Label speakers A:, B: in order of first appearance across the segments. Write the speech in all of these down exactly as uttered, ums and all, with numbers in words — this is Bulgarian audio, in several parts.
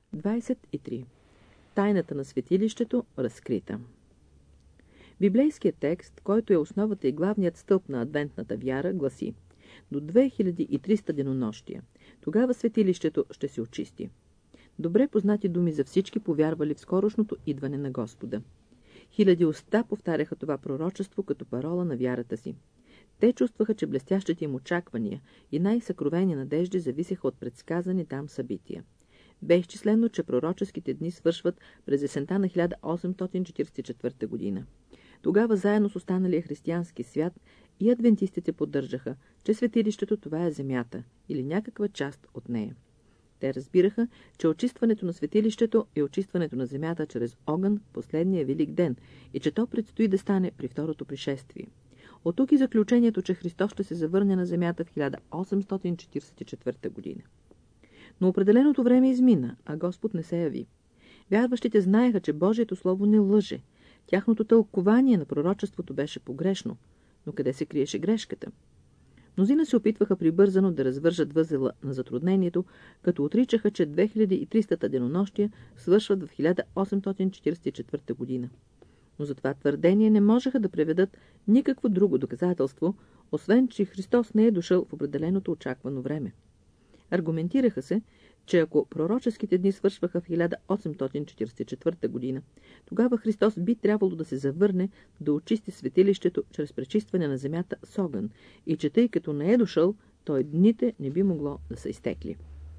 A: двадесет и три. Тайната на светилището разкрита. Библейският текст, който е основата и главният стълб на адвентната вяра, гласи: до две хиляди и триста денонощия. Тогава светилището ще се очисти. Добре познати думи за всички повярвали в скорошното идване на Господа. Хиляди уста повтаряха това пророчество като парола на вярата си. Те чувстваха, че блестящите им очаквания и най-съкровени надежди зависеха от предсказани там събития. Бе изчислено, че пророческите дни свършват през есента на хиляда осемстотин четиридесет и четвърта година. Тогава заедно с останалия християнски свят и адвентистите поддържаха, че светилището това е земята или някаква част от нея. Те разбираха, че очистването на светилището е очистването на земята чрез огън последния велик ден и че то предстои да стане при второто пришествие. От тук и заключението, че Христос ще се завърне на земята в хиляда осемстотин четиридесет и четвърта година. Но определеното време измина, а Господ не се яви. Вярващите знаеха, че Божието Слово не лъже. Тяхното тълкование на пророчеството беше погрешно. Но къде се криеше грешката? Мнозина се опитваха прибързано да развържат възела на затруднението, като отричаха, че две хиляди и триста денонощия свършват в хиляда осемстотин четиридесет и четвърта година. Но за това твърдение не можеха да преведат никакво друго доказателство, освен че Христос не е дошъл в определеното очаквано време. Аргументираха се, че ако пророческите дни свършваха в хиляда осемстотин четиридесет и четвърта година, тогава Христос би трябвало да се завърне да очисти светилището чрез пречистване на земята с огън и че тъй като не е дошъл, той дните не би могло да са изтекли.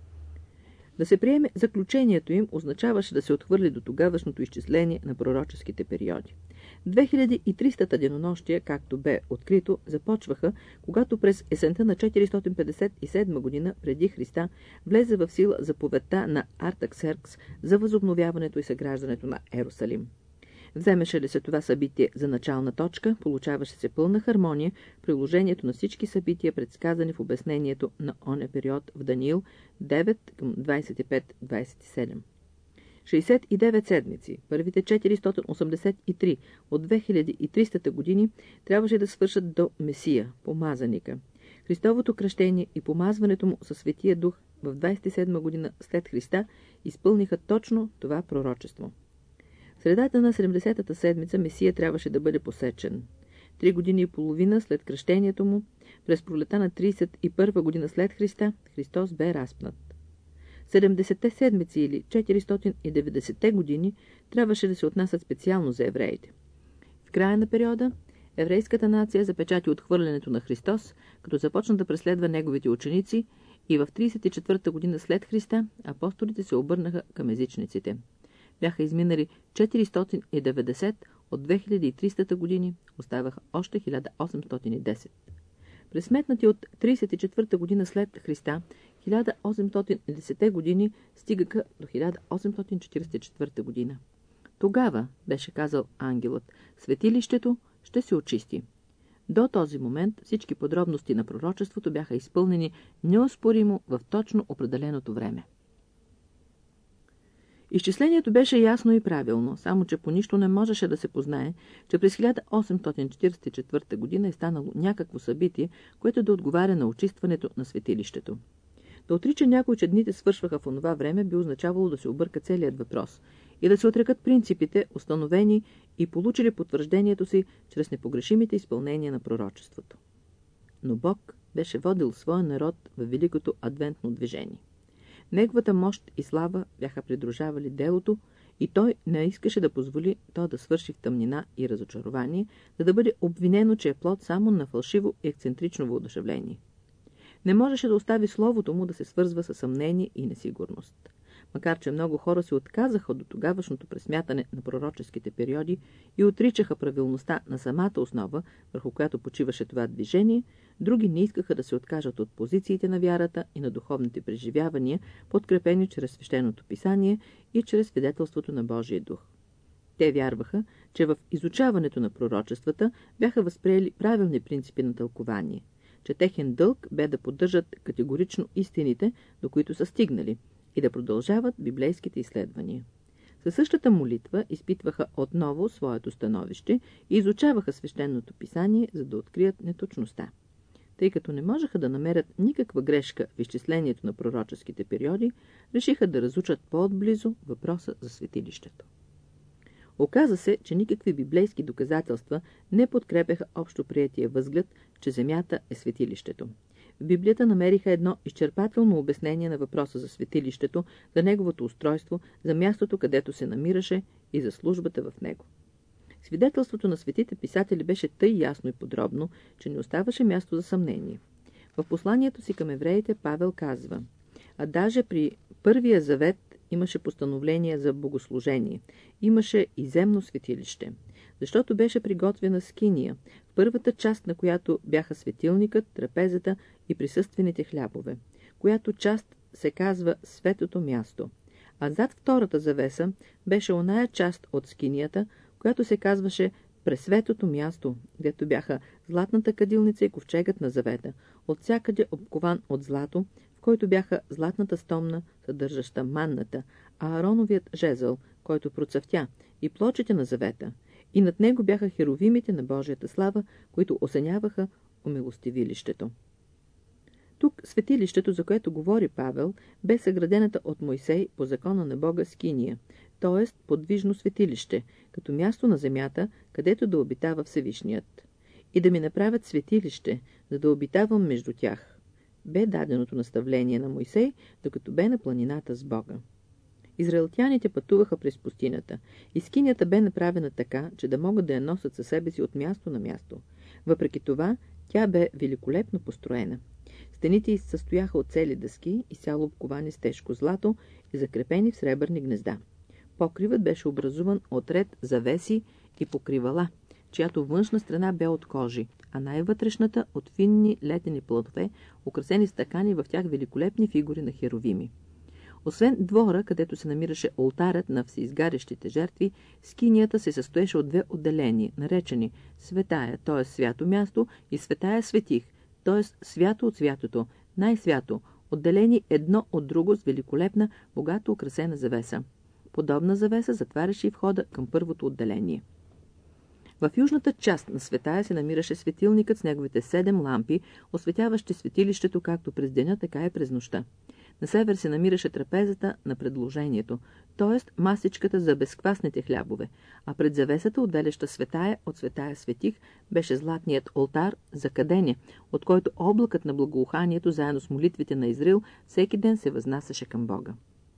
A: Да се приеме заключението им означаваше да се отхвърли до тогавашното изчисление на пророческите периоди. две хиляди и триста денонощия, както бе открито, започваха, когато през есента на четиристотин петдесет и седма година преди Христа влезе в сила заповедта на Артаксеркс за възобновяването и съграждането на Ерусалим. Вземеше ли се това събитие за начална точка, получаваше се пълна хармония в приложението на всички събития, предсказани в обяснението на оня период в Даниил девет към двадесет и пет двадесет и седем. шейсет и девет седмици, първите четиристотин осемдесет и три от две хиляди и триста години трябваше да свършат до Месия, помазаника. Христовото кръщение и помазването му със Светия Дух в двадесет и седма година след Христа изпълниха точно това пророчество. В средата на седемдесетата седмица Месия трябваше да бъде посечен. Три години и половина след кръщението му, през пролета на тридесет и първа година след Христа, Христос бе разпнат. седемдесетте седмици или четиристотин и деветдесетте години трябваше да се отнасят специално за евреите. В края на периода еврейската нация запечати отхвърлянето на Христос, като започна да преследва неговите ученици и в тридесет и четвърта година след Христа апостолите се обърнаха към езичниците. Бяха изминали четиристотин и деветдесет от две хиляди и триста години, оставаха още хиляда осемстотин и десет. През сметнати от тридесет и четвърта година след Христа, хиляда осемстотин и десета години стигаха до хиляда осемстотин четиридесет и четвърта година. Тогава, беше казал ангелът, светилището ще се очисти. До този момент всички подробности на пророчеството бяха изпълнени неоспоримо в точно определеното време. Изчислението беше ясно и правилно, само че по нищо не можеше да се познае, че през хиляда осемстотин четиридесет и четвърта година е станало някакво събитие, което да отговаря на очистването на светилището. Да отрича някой, че дните свършваха в онова време, би означавало да се обърка целият въпрос и да се отрекат принципите, установени и получили потвърждението си чрез непогрешимите изпълнения на пророчеството. Но Бог беше водил своя народ във великото адвентно движение. Неговата мощ и слава бяха придружавали делото и той не искаше да позволи то да свърши в тъмнина и разочарование, за да бъде обвинено, че е плод само на фалшиво и ексцентрично въодушевление. Не можеше да остави словото му да се свързва с съмнение и несигурност. Макар че много хора се отказаха от тогавашното пресмятане на пророческите периоди и отричаха правилността на самата основа, върху която почиваше това движение, други не искаха да се откажат от позициите на вярата и на духовните преживявания, подкрепени чрез свещеното писание и чрез свидетелството на Божия дух. Те вярваха, че в изучаването на пророчествата бяха възприели правилни принципи на тълкование, че техен дълг бе да поддържат категорично истините, до които са стигнали, и да продължават библейските изследвания. Със същата молитва изпитваха отново своето становище и изучаваха свещеното писание, за да открият неточността. Тъй като не можеха да намерят никаква грешка в изчислението на пророческите периоди, решиха да разучат по-отблизо въпроса за светилището. Оказа се, че никакви библейски доказателства не подкрепяха общо приетия възглед, че Земята е светилището. В Библията намериха едно изчерпателно обяснение на въпроса за светилището, за неговото устройство, за мястото, където се намираше и за службата в него. Свидетелството на светите писатели беше тъй ясно и подробно, че не оставаше място за съмнение. В посланието си към евреите Павел казва: а даже при първия завет имаше постановление за богослужение, имаше и земно светилище, защото беше приготвена скиния, в първата част на която бяха светилникът, трапезата и присъствените хлябове, която част се казва светото място, а зад втората завеса беше оная част от скинията, която се казваше пресветото място, където бяха златната кадилница и ковчегът на завета, отвсякъде обкован от злато, в който бяха златната стомна, съдържаща манната, а Аароновият жезъл, който процъфтя, и плочите на завета, и над него бяха херовимите на Божията слава, които осеняваха умилостивилището. Тук светилището, за което говори Павел, бе съградената от Мойсей по закона на Бога скиния, т.е. подвижно светилище, като място на земята, където да обитава Всевишният. И да ми направят светилище, за да обитавам между тях, бе даденото наставление на Мойсей, докато бе на планината с Бога. Израелтяните пътуваха през пустинята, и скинията бе направена така, че да могат да я носят със себе си от място на място. Въпреки това, тя бе великолепно построена. Стените й състояха от цели дъски, изцяло обковани с тежко злато и закрепени в сребърни гнезда. Покривът беше образуван от ред завеси и покривала, чиято външна страна бе от кожи, а най-вътрешната от финни летени плодове, украсени с такани в тях великолепни фигури на херовими. Освен двора, където се намираше олтарът на всеизгарящите жертви, скинията се състоеше от две отделения, наречени светая, т.е. свято място, и светая светих, т.е. свято от святото, най-свято, отделени едно от друго с великолепна, богато украсена завеса. Подобна завеса затваряше и входа към първото отделение. В южната част на светая се намираше светилникът с неговите седем лампи, осветяващи светилището както през деня, така и през нощта. На север се намираше трапезата на предложението, т.е. масичката за безквасните хлябове, а пред завесата, отделяща светая от светая светих, беше златният олтар за кадене, от който облакът на благоуханието, заедно с молитвите на Израил, всеки ден се възнасяше към Бога.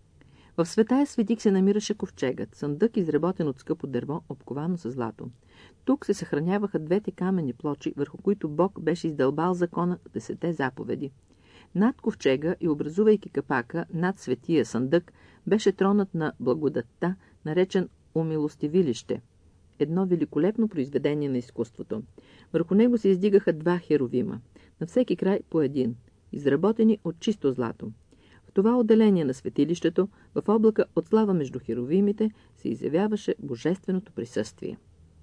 A: В светая светих се намираше ковчегът, съндък, изработен от скъпо дърво, обковано с злато. Тук се съхраняваха двете каменни плочи, върху които Бог беше издълбал закона в десете заповеди. Над ковчега и образувайки капака, над светия съндък, беше тронът на благодатта, наречен умилостивилище. Едно великолепно произведение на изкуството. Върху него се издигаха два херовима, на всеки край по един, изработени от чисто злато. В това отделение на светилището, в облака от слава между херовимите, се изявяваше божественото присъствие.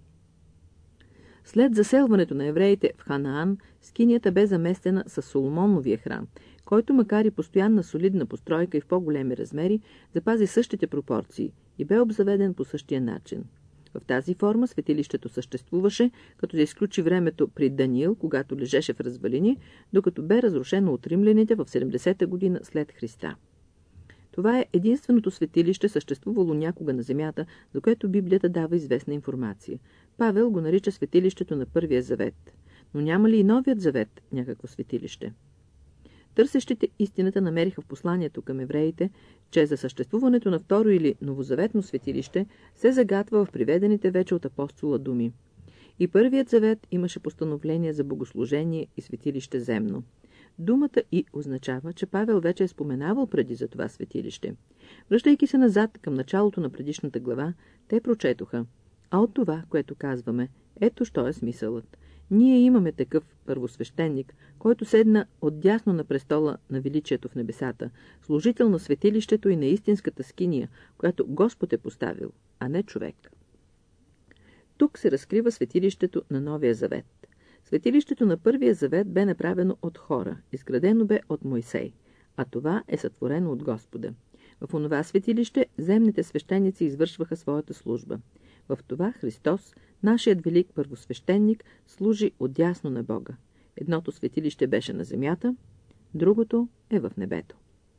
A: След заселването на евреите в Ханаан, скинията бе заместена с Соломоновия храм, който, макар и постоянна солидна постройка и в по-големи размери, запази същите пропорции и бе обзаведен по същия начин. В тази форма светилището съществуваше, като се изключи времето при Даниил, когато лежеше в развалини, докато бе разрушено от римляните в седемдесета година след Христа. Това е единственото светилище, съществувало някога на земята, за което Библията дава известна информация. Павел го нарича светилището на Първия завет. Но няма ли и Новият завет някакво светилище? Търсещите истината намериха в посланието към евреите, че за съществуването на второ или новозаветно светилище се загатва в приведените вече от апостола думи. И Първият завет имаше постановление за богослужение и светилище земно. Думата «и» означава, че Павел вече е споменавал преди за това светилище. Връщайки се назад към началото на предишната глава, те прочетоха: а от това, което казваме, ето що е смисълът. Ние имаме такъв първосвещеник, който седна отдясно на престола на величието в небесата, служител на светилището и на истинската скиния, която Господ е поставил, а не човек. Тук се разкрива светилището на Новия завет. Светилището на Първия завет бе направено от хора, изградено бе от Мойсей, а това е сътворено от Господа. В онова светилище земните свещеници извършваха своята служба. В това Христос, нашият велик първосвещеник, служи отдясно на Бога. Едното светилище беше на земята, другото е в небето.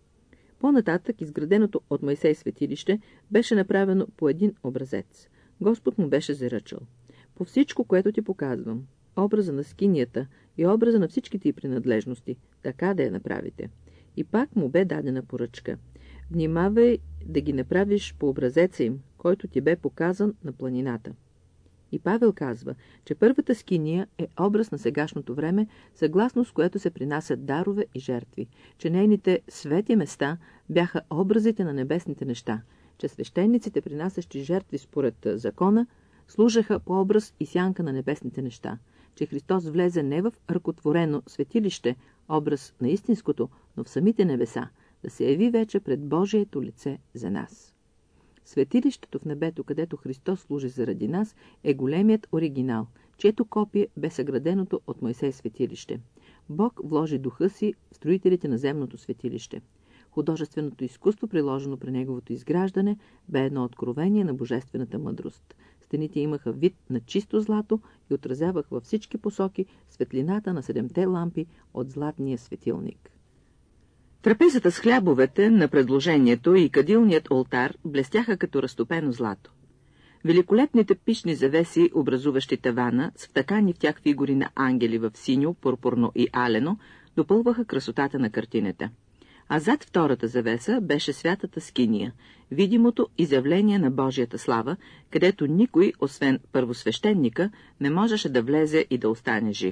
A: По-нататък изграденото от Мойсей светилище беше направено по един образец. Господ му беше заръчал: по всичко, което ти показвам, образа на скинията и образа на всичките й принадлежности, така да я направите. И пак му бе дадена поръчка: внимавай да ги направиш по образеца им, който ти бе показан на планината. И Павел казва, че първата скиния е образ на сегашното време, съгласно с което се принасят дарове и жертви, че нейните свети места бяха образите на небесните неща, че свещениците, принасящи жертви според закона, служаха по образ и сянка на небесните неща, че Христос влезе не в ръкотворено светилище, образ на истинското, но в самите небеса, да се яви вече пред Божието лице за нас. Светилището в небето, където Христос служи заради нас, е големият оригинал, чието копие бе съграденото от Мойсей светилище. Бог вложи духа си в строителите на земното светилище. Художественото изкуство, приложено при неговото изграждане, бе едно откровение на божествената мъдрост. Стените имаха вид на чисто злато и отразявах във всички посоки светлината на седемте лампи от златния светилник. Трапезата с хлябовете на предложението и кадилният олтар блестяха като разтопено злато. Великолепните пишни завеси, образуващи тавана, с втакани в тях фигури на ангели в синьо, пурпурно и алено, допълваха красотата на картината. А зад втората завеса беше святата скиния, видимото изявление на Божията слава, където никой, освен първосвещеника, не можеше да влезе и да остане жив.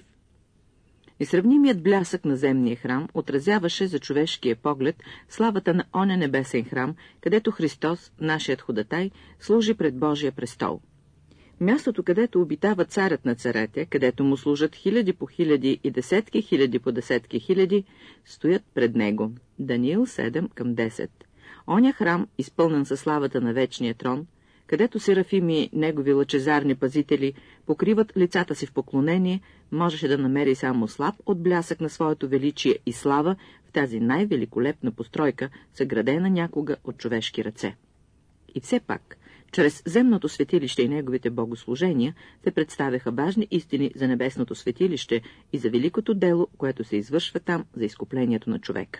A: Несравнимият блясък на земния храм отразяваше за човешкия поглед славата на оня небесен храм, където Христос, нашият ходатай, служи пред Божия престол. Мястото, където обитава царят на царете, където му служат хиляди по хиляди и десетки хиляди по десетки хиляди, стоят пред него. Даниил седем към десет. Оня храм, изпълнен със славата на вечния трон, където серафими, негови лъчезарни пазители, покриват лицата си в поклонение, можеше да намери само слаб отблясък на своето величие и слава в тази най-великолепна постройка, съградена някога от човешки ръце. И все пак, чрез земното светилище и неговите богослужения се представяха важни истини за небесното светилище и за великото дело, което се извършва там за изкуплението на човека.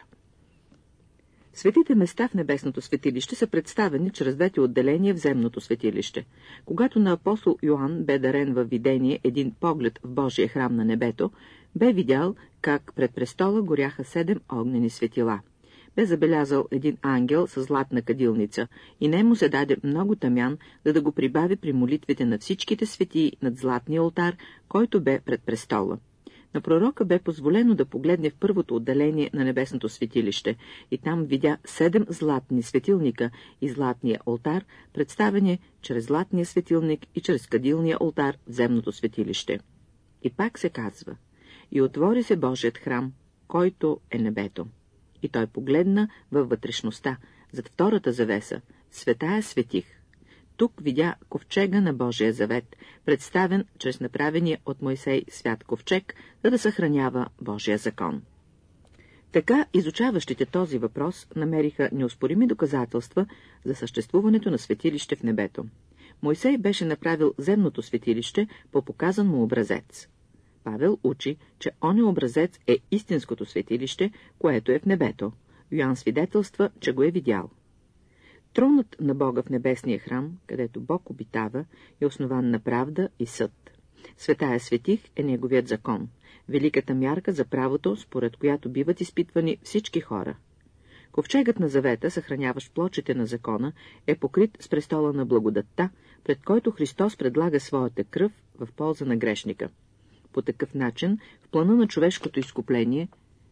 A: Светите места в небесното светилище са представени чрез двете отделения в земното светилище. Когато на апостол Йоан бе дарен във видение един поглед в Божия храм на небето, бе видял как пред престола горяха седем огнени светила. Бе забелязал един ангел с златна кадилница и нему се даде много тамян, за да го прибави при молитвите на всичките светии над златния олтар, който бе пред престола. На пророка бе позволено да погледне в първото отделение на небесното светилище и там видя седем златни светилника и златния олтар, представени чрез златния светилник и чрез кадилния олтар в земното светилище. И пак се казва: и отвори се Божият храм, който е небето. И той погледна във вътрешността, зад втората завеса, светая светих. Тук видя ковчега на Божия завет, представен чрез направения от Мойсей свят ковчег, за да съхранява Божия закон. Така изучаващите този въпрос намериха неоспорими доказателства за съществуването на светилище в небето. Мойсей беше направил земното светилище по показан му образец. Павел учи, че оня образец е истинското светилище, което е в небето. Йоан свидетелства, че го е видял. Тронът на Бога в небесния храм, където Бог обитава, е основан на правда и съд. Светая светих е неговият закон, великата мярка за правото, според която биват изпитвани всички хора. Ковчегът на завета, съхраняващ плочите на закона, е покрит с престола на благодатта, пред който Христос предлага своята кръв в полза на грешника. По такъв начин, в плана на човешкото изкупление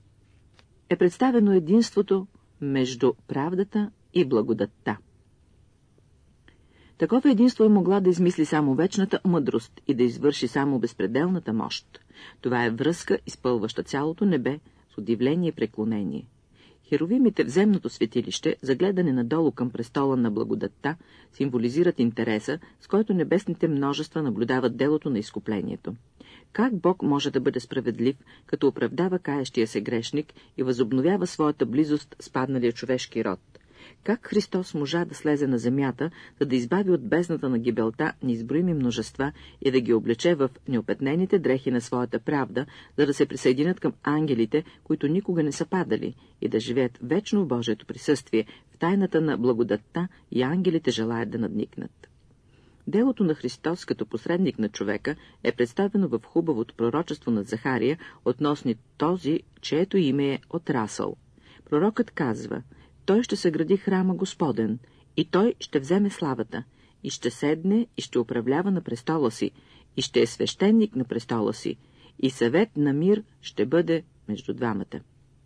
A: е представено единството между правдата и благодатта. Такова единство е могла да измисли само вечната мъдрост и да извърши само безпределната мощ. Това е връзка, изпълваща цялото небе с удивление и преклонение. Херовимите в земното светилище, загледане надолу към престола на благодатта, символизират интереса, с който небесните множества наблюдават делото на изкуплението. Как Бог може да бъде справедлив, като оправдава каещия се грешник и възобновява своята близост с падналия човешки род? Как Христос можа да слезе на земята, за да избави от бездната на гибелта неизброими множества и да ги облече в неопетнените дрехи на своята правда, за да се присъединят към ангелите, които никога не са падали, и да живеят вечно в Божието присъствие, в тайната на благодатта, и ангелите желаят да надникнат. Делото на Христос като посредник на човека е представено в хубавото пророчество на Захария относно този, чието име е отрасъл. Пророкът казва: той ще съгради храма Господен, и той ще вземе славата, и ще седне и ще управлява на престола си, и ще е свещеник на престола си, и съвет на мир ще бъде между двамата.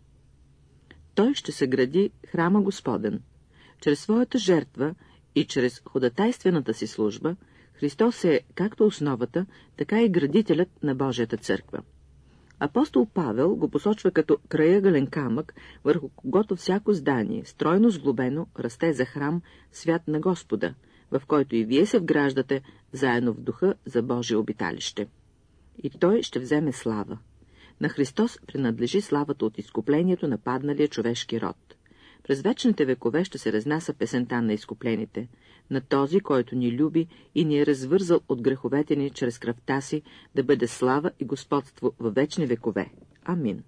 A: Той ще съгради храма Господен. Чрез своята жертва и чрез ходатайствената си служба Христос е както основата, така и градителят на Божията църква. Апостол Павел го посочва като краягален камък, върху когото всяко здание, стройно сглобено, расте за храм, свят на Господа, в който и вие се вграждате заедно в духа за Божие обиталище. И той ще вземе слава. На Христос принадлежи славата от изкуплението на падналия човешки род. През вечните векове ще се разнася песента на изкуплените, на този, който ни люби и ни е развързал от греховете ни чрез кръвта си, да бъде слава и господство във вечни векове. Амин.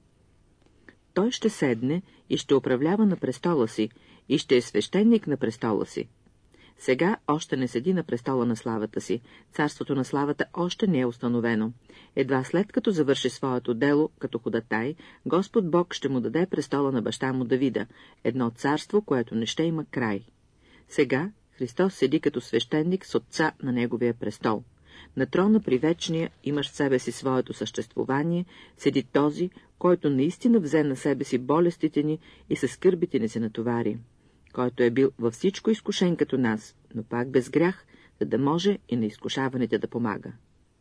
A: Той ще седне и ще управлява на престола си, и ще е свещеник на престола си. Сега още не седи на престола на славата си, царството на славата още не е установено. Едва след като завърши своето дело като ходатай, Господ Бог ще му даде престола на баща му Давида, едно царство, което не ще има край. Сега Христос седи като свещеник с отца на неговия престол. На трона при вечния, имаш в себе си своето съществувание, седи този, който наистина взе на себе си болестите ни и със скърбите ни се натовари, който е бил във всичко изкушен като нас, но пак без грях, за да може и на изкушаваните да помага.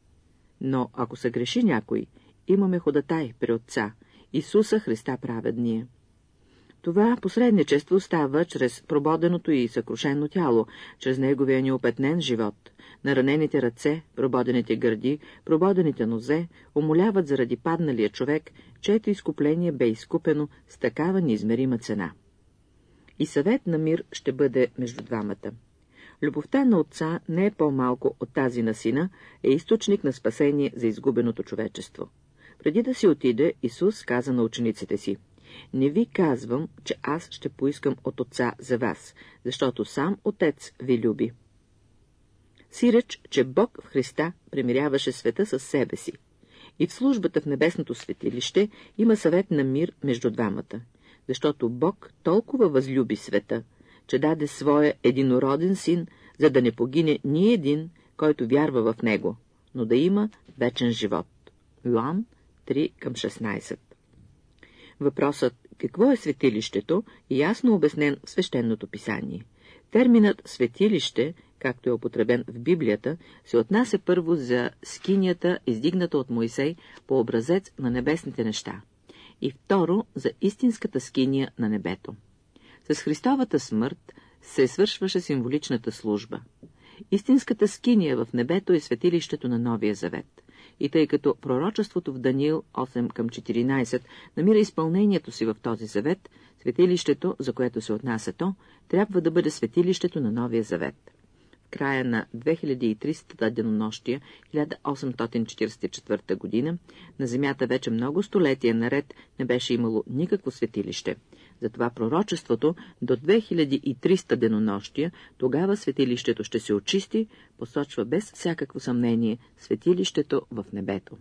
A: Но ако се греши някой, имаме ходатай при Отца, Исуса Христа праведния. Това посредничество става чрез прободеното и съкрушено тяло, чрез неговия неопетнен живот. Наранените ръце, прободените гърди, прободените нозе умоляват заради падналия човек, чието изкупление бе изкупено с такава неизмерима цена. И съвет на мир ще бъде между двамата. Любовта на Отца не е по-малко от тази на Сина, е източник на спасение за изгубеното човечество. Преди да си отиде, Исус каза на учениците си: не ви казвам, че аз ще поискам от Отца за вас, защото сам Отец ви люби. Сиреч, че Бог в Христа примиряваше света със себе си. И в службата в небесното светилище има съвет на мир между двамата, защото Бог толкова възлюби света, че даде своя единороден син, за да не погине ни един, който вярва в него, но да има вечен живот. Йоан три към шестнайсет. Въпросът какво е светилището е ясно обяснен в свещеното писание. Терминът светилище, както е употребен в Библията, се отнася първо за скинията, издигната от Мойсей по образец на небесните неща, и второ за истинската скиния на небето. С Христовата смърт се свършваше символичната служба. Истинската скиния в небето е светилището на Новия завет. И тъй като пророчеството в Даниил осем към четиринайсет намира изпълнението си в този завет, светилището, за което се отнася то, трябва да бъде светилището на Новия завет. В края на две хиляди и тристата денонощия, хиляда осемстотин четирийсет и четвърта година, на земята вече много столетия наред не беше имало никакво светилище. Затова пророчеството до две хиляди и триста денонощия, тогава светилището ще се очисти, посочва без всякакво съмнение светилището в небето.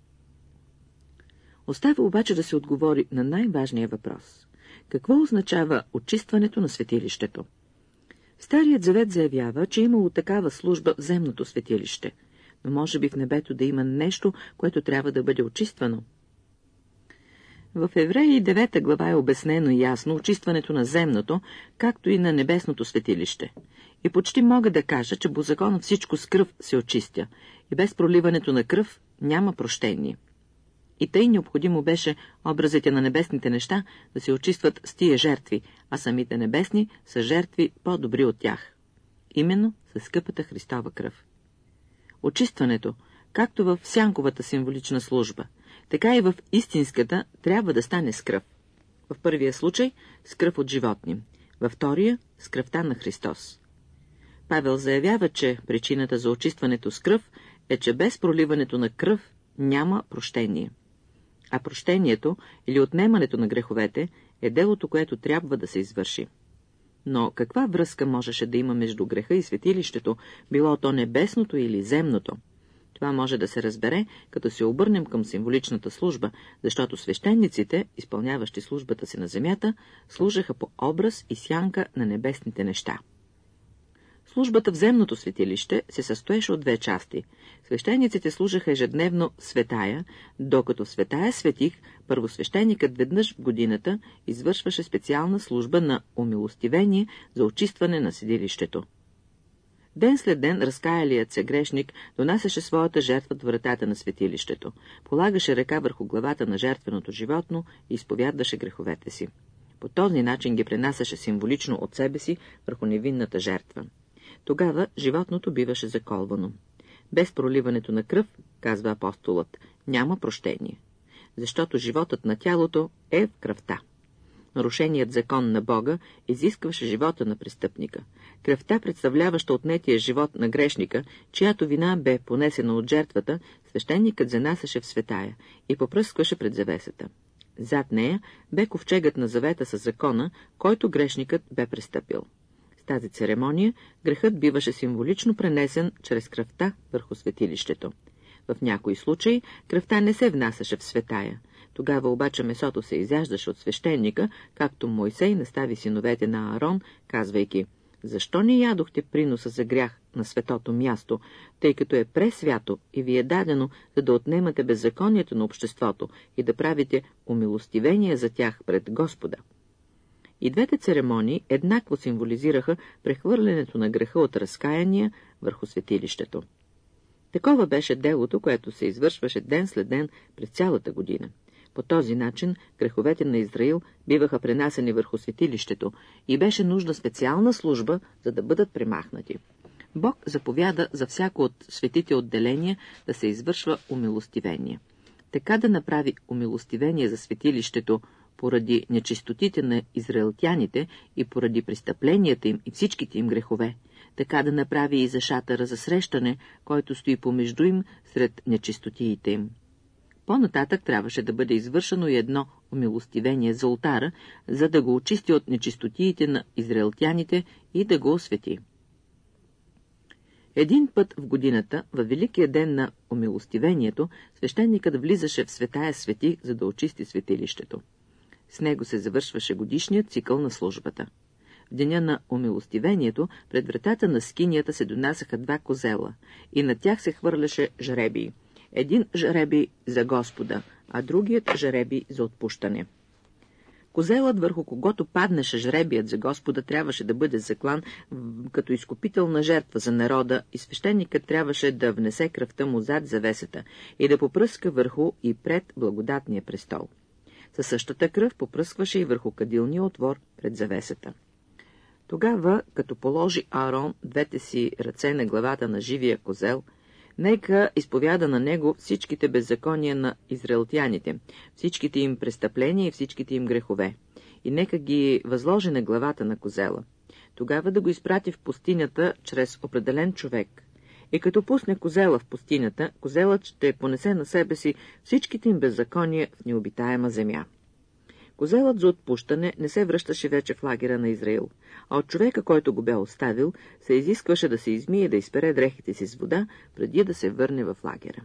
A: Остава обаче да се отговори на най-важния въпрос. Какво означава очистването на светилището? Старият завет заявява, че имало такава служба в земното светилище, но може би в небето да има нещо, което трябва да бъде очиствано. В Евреи девета глава е обяснено ясно очистването на земното, както и на небесното светилище. И почти мога да кажа, че по закона всичко с кръв се очистя, и без проливането на кръв няма прощение. И тъй необходимо беше образите на небесните неща да се очистват с тия жертви, а самите небесни са жертви по-добри от тях. Именно със скъпата Христова кръв. Очистването, както в сянковата символична служба, така и в истинската, трябва да стане с кръв. В първия случай с кръв от животни, във втория – с кръвта на Христос. Павел заявява, че причината за очистването с кръв е, че без проливането на кръв няма прощение. А прощението или отнемането на греховете е делото, което трябва да се извърши. Но каква връзка можеше да има между греха и светилището, било то небесното или земното? Това може да се разбере, като се обърнем към символичната служба, защото свещениците, изпълняващи службата си на земята, служаха по образ и сянка на небесните неща. Службата в земното светилище се състоеше от две части. Свещениците служаха ежедневно светая, докато в светая светих първосвещеникът веднъж в годината извършваше специална служба на умилостивение за очистване на седилището. Ден след ден разкаялият се грешник донасяше своята жертва до вратата на светилището, полагаше ръка върху главата на жертвеното животно и изповядваше греховете си. По този начин ги пренасяше символично от себе си върху невинната жертва. Тогава животното биваше заколвано. Без проливането на кръв, казва апостолът, няма прощение, защото животът на тялото е в кръвта. Нарушеният закон на Бога изискваше живота на престъпника. Кръвта, представляваща отнетия живот на грешника, чиято вина бе понесена от жертвата, свещеникът занасяше в светая и попръскваше пред завесата. Зад нея бе ковчегът на завета със закона, който грешникът бе престъпил. С тази церемония грехът биваше символично пренесен чрез кръвта върху светилището. В някои случаи кръвта не се внасяше в светая. Тогава обаче месото се изяждаше от свещеника, както Мойсей настави синовете на Аарон, казвайки: «Защо не ядохте приноса за грях на светото място, тъй като е пресвято и ви е дадено, за да отнемате беззаконието на обществото и да правите умилостивение за тях пред Господа?» И двете церемонии еднакво символизираха прехвърлянето на греха от разкаяния върху светилището. Такова беше делото, което се извършваше ден след ден през цялата година. По този начин греховете на Израил биваха пренасени върху светилището и беше нужда специална служба, за да бъдат премахнати. Бог заповяда за всяко от светите отделения да се извършва умилостивение. Така да направи умилостивение за светилището поради нечистотите на израелтяните и поради престъпленията им и всичките им грехове, така да направи и за шатъра за срещане, който стои помежду им сред нечистотиите им. По-нататък трябваше да бъде извършено и едно умилостивение за олтара, за да го очисти от нечистотиите на израелтяните и да го освети. Един път в годината, във великия ден на умилостивението, свещеникът влизаше в светая свети, за да очисти светилището. С него се завършваше годишният цикъл на службата. В деня на умилостивението пред вратата на скинията се донасяха два козела и на тях се хвърляше жребий. Един жребий за Господа, а другият жребий за отпущане. Козелът, върху когото паднеше жребият за Господа, трябваше да бъде заклан като изкупителна жертва за народа и свещеникът трябваше да внесе кръвта му зад завесата и да попръска върху и пред благодатния престол. Със същата кръв попръскваше и върху кадилния отвор пред завесата. Тогава, като положи Аарон двете си ръце на главата на живия козел, нека изповяда на него всичките беззакония на израелтяните, всичките им престъпления и всичките им грехове, и нека ги възложи на главата на козела. Тогава да го изпрати в пустинята чрез определен човек. И като пусне козела в пустинята, козелът ще понесе на себе си всичките им беззакония в необитаема земя. Козелът за отпущане не се връщаше вече в лагера на Израил, а от човека, който го бе оставил, се изискваше да се измие и да изпере дрехите си с вода, преди да се върне в лагера.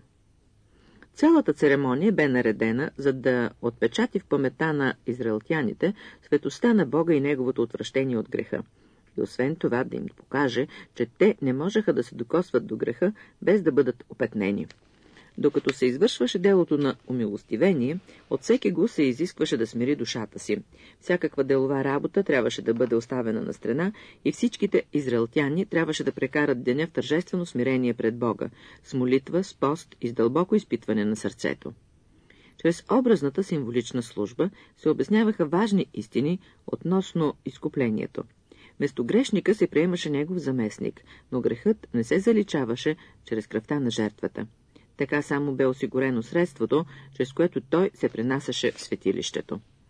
A: Цялата церемония бе наредена, за да отпечати в паметта на израелтяните светостта на Бога и неговото отвращение от греха. И освен това да им покаже, че те не можеха да се докосват до греха, без да бъдат опетнени. Докато се извършваше делото на умилостивение, от всеки го се изискваше да смири душата си. Всякаква делова работа трябваше да бъде оставена на страна и всичките израелтяни трябваше да прекарат деня в тържествено смирение пред Бога, с молитва, с пост и с дълбоко изпитване на сърцето. Чрез образната символична служба се обясняваха важни истини относно изкуплението. Вместо грешника се приемаше негов заместник, но грехът не се заличаваше чрез кръвта на жертвата. Така само бе осигурено средството, чрез което той се пренасяше в светилището.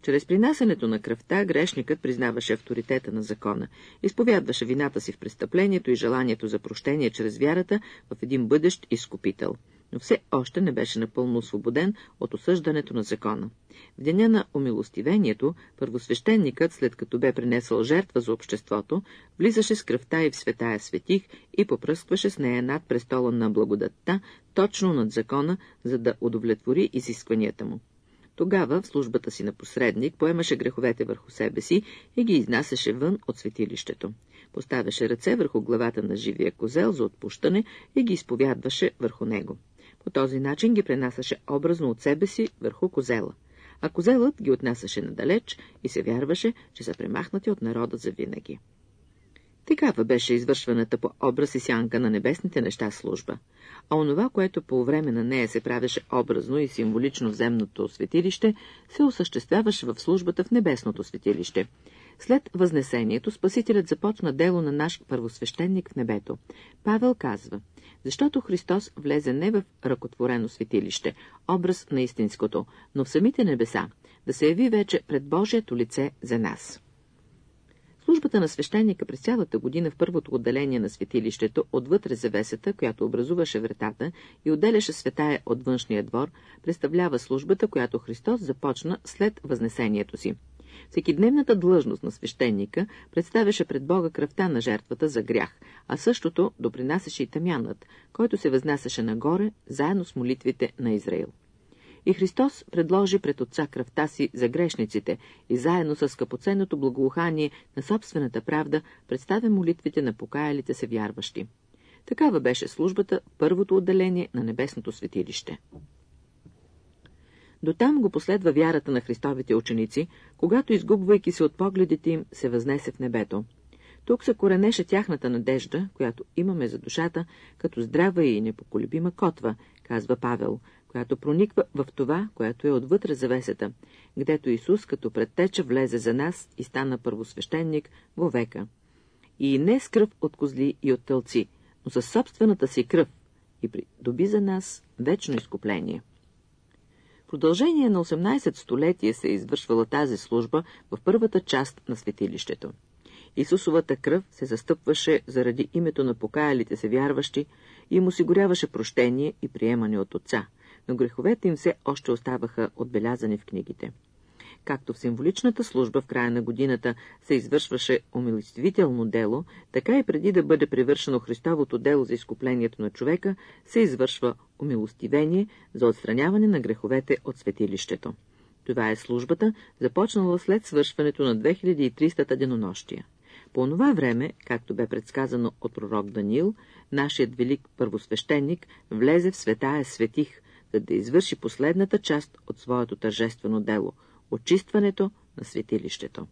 A: Чрез принасянето на кръвта грешникът признаваше авторитета на закона, изповядваше вината си в престъплението и желанието за прощение чрез вярата в един бъдещ изкупител, но все още не беше напълно освободен от осъждането на закона. В деня на умилостивението, първосвещеникът, след като бе принесъл жертва за обществото, влизаше с кръвта и в светая светих и попръскваше с нея над престола на благодатта, точно над закона, за да удовлетвори изискванията му. Тогава в службата си на посредник поемаше греховете върху себе си и ги изнасяше вън от светилището. Поставяше ръце върху главата на живия козел за отпущане и ги изповядваше върху него. По този начин ги пренасяше образно от себе си върху козела, а козелът ги отнасяше надалеч и се вярваше, че са премахнати от народа завинаги. Такава беше извършваната по образ и сянка на небесните неща служба, а онова, което по време на нея се правеше образно и символично в земното светилище, се осъществяваше в службата в небесното светилище. След възнесението Спасителят започна дело на наш първосвещеник в небето. Павел казва: защото Христос влезе не в ръкотворено светилище, образ на истинското, но в самите небеса, да се яви вече пред Божието лице за нас. Службата на свещеника през цялата година в първото отделение на светилището, отвътре завесата, която образуваше вратата и отделяше светая от външния двор, представлява службата, която Христос започна след възнесението си. Всекидневната длъжност на свещеника представяше пред Бога кръвта на жертвата за грях, а същото допринасяше и тамянът, който се възнасяше нагоре, заедно с молитвите на Израил. И Христос предложи пред Отца кръвта си за грешниците и заедно с скъпоценното благоухание на собствената правда представя молитвите на покаялите се вярващи. Такава беше службата, първото отделение на небесното светилище. Дотам го последва вярата на Христовите ученици, когато, изгубвайки се от погледите им, се възнесе в небето. Тук се коренеше тяхната надежда, която имаме за душата, като здрава и непоколебима котва, казва Павел, която прониква в това, което е отвътре завесата, гдето Исус като предтеча влезе за нас и стана първосвещеник вовека. И не с кръв от козли и от тълци, но със собствената си кръв и придоби за нас вечно изкупление. В продължение на осемнайсет столетия се е извършвала тази служба в първата част на светилището. Исусовата кръв се застъпваше заради името на покаялите се вярващи и им осигуряваше прощение и приемане от Отца, но греховете им все още оставаха отбелязани в книгите. Както в символичната служба в края на годината се извършваше умилостивително дело, така и преди да бъде привършено Христовото дело за изкуплението на човека, се извършва умилостивение за отстраняване на греховете от светилището. Това е службата, започнала след свършването на две хиляди и триста денонощия. По онова време, както бе предсказано от пророк Даниил, нашият велик първосвещеник влезе в светая светих, за да извърши последната част от своето тържествено дело – очистването на светилището.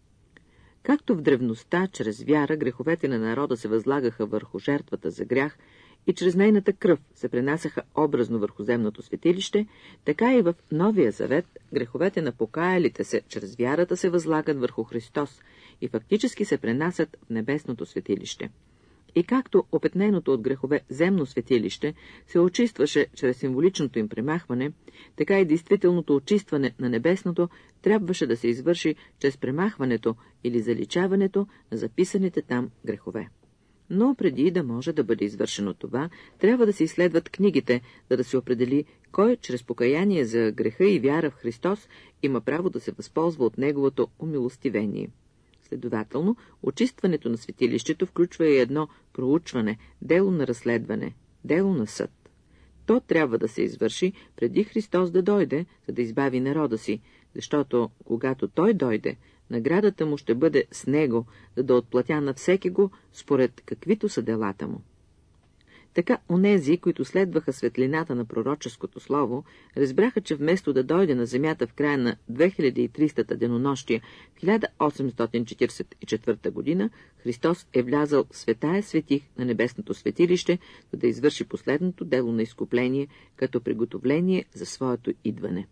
A: Както в древността, чрез вяра, греховете на народа се възлагаха върху жертвата за грях и чрез нейната кръв се пренасяха образно върху земното светилище, така и в Новия завет греховете на покаялите се чрез вярата се възлагат върху Христос и фактически се пренасят в небесното светилище. И както опетненото от грехове земно светилище се очистваше чрез символичното им премахване, така и действителното очистване на небесното трябваше да се извърши чрез премахването или заличаването на записаните там грехове. Но преди да може да бъде извършено това, трябва да се изследват книгите, за да се определи кой чрез покаяние за греха и вяра в Христос има право да се възползва от неговото умилостивение. Следователно, очистването на светилището включва и едно проучване, дело на разследване, дело на съд. То трябва да се извърши преди Христос да дойде, за да избави народа си, защото когато Той дойде, наградата му ще бъде с него, за да отплатя на всеки го според каквито са делата му. Така онези, които следваха светлината на пророческото слово, разбраха, че вместо да дойде на земята в края на две хиляди и триста денонощия в хиляда осемстотин четиридесет и четвърта година, Христос е влязъл в светая светих на небесното светилище, за да извърши последното дело на изкупление, като приготовление за своето идване.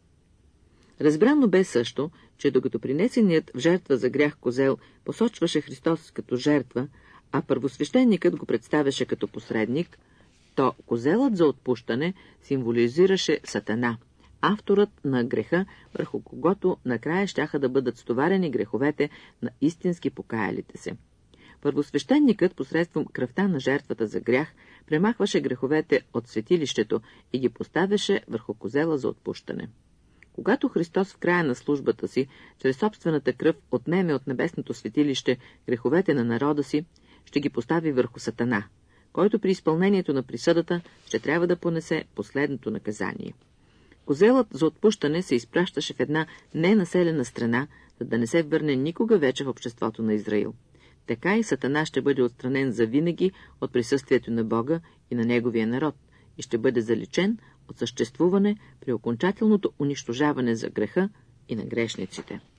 A: Разбрано бе също, че докато принесеният в жертва за грях козел посочваше Христос като жертва, а първосвещеникът го представяше като посредник, то козелът за отпущане символизираше Сатана, авторът на греха, върху когото накрая щяха да бъдат стоварени греховете на истински покаялите се. Първосвещеникът посредством кръвта на жертвата за грях премахваше греховете от светилището и ги поставяше върху козела за отпущане. Когато Христос в края на службата си, чрез собствената кръв отнеме от небесното светилище греховете на народа си, ще ги постави върху Сатана, който при изпълнението на присъдата ще трябва да понесе последното наказание. Козелът за отпущане се изпращаше в една ненаселена страна, за да не се върне никога вече в обществото на Израил. Така и Сатана ще бъде отстранен завинаги от присъствието на Бога и на неговия народ и ще бъде заличен от съществуване при окончателното унищожаване за греха и на грешниците.